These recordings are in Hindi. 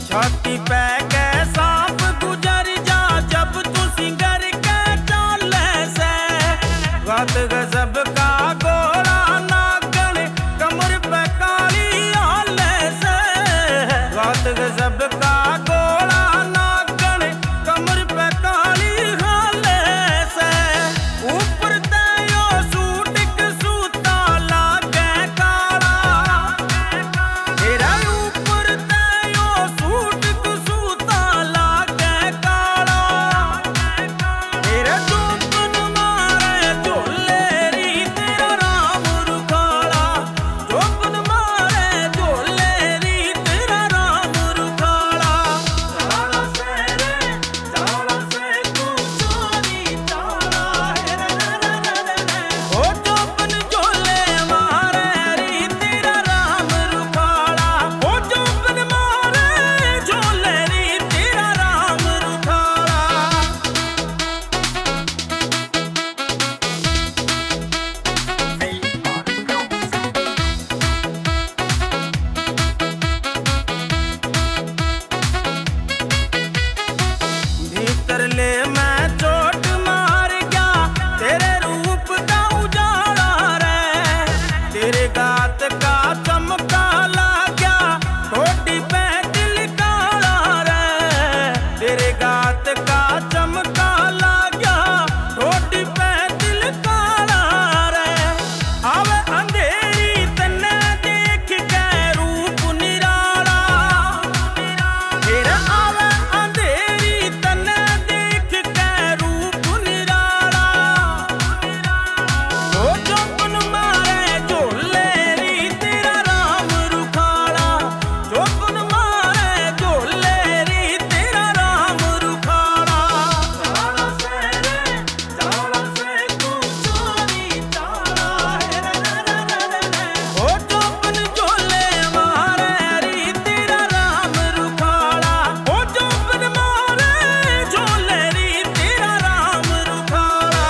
छाती पे के सांप गुजर जा जब तू सिंगर के चाले से। गात गजब का गोला नागन कमर पे काली आले से। गात गजब का गोला नागन कमर पे काली हाले से। ऊपर तयो सूट सूता लागे काला तेरा ऊपर तयो सूट सूता लागे काला। तेरा चौपन मारे झोले री तेरा राम रुखाला। चौपन मारे झोले री तेरा राम रुखाला। चाला से रे चाला से तू चोरी चाला है रे। ओ चौपन झोले मारे री तेरा राम रुखाला। ओ चौपन मारे झोले री तेरा राम रुखाला। भीतर ले मैं चोट मार गया तेरे रूप का उजाला रे। तेरे गात का चमका ला गया ठोडी पे दिल काला रे। तेरे गात का चमका ला गया ठोडी पे दिल काला रे। आवे अंधेरी तन्ने देख के रूप निराला। तेरा आवे अंधेरी तन्ने देख के रूप निराला। ओ चौपन मारे झोले री तेरा राम रुखाला। चौपन मारे झोले री तेरा राम रुखाला। चाला से रे चाला से तू चोरी चाला है रे। ओ चौपन झोले मारे री तेरा राम रुखाला। ओ चौपन मारे झोले री तेरा राम रुखाला।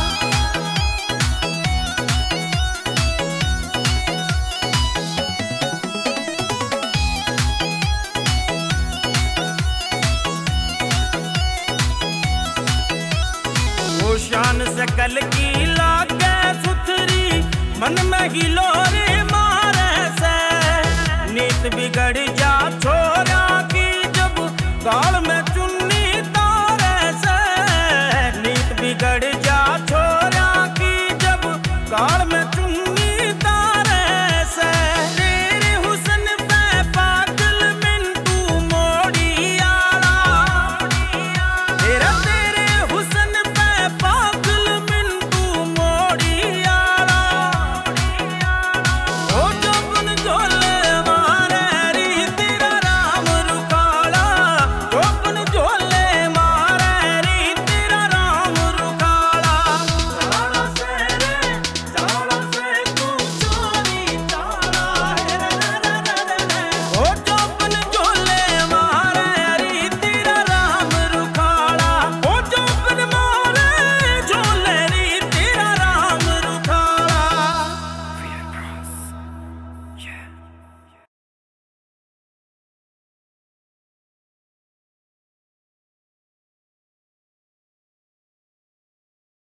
वो शान से कल की लागे सुथरी मन में हिलोरे मारे से। नीत बिगड़ जा छोरा की जब गाल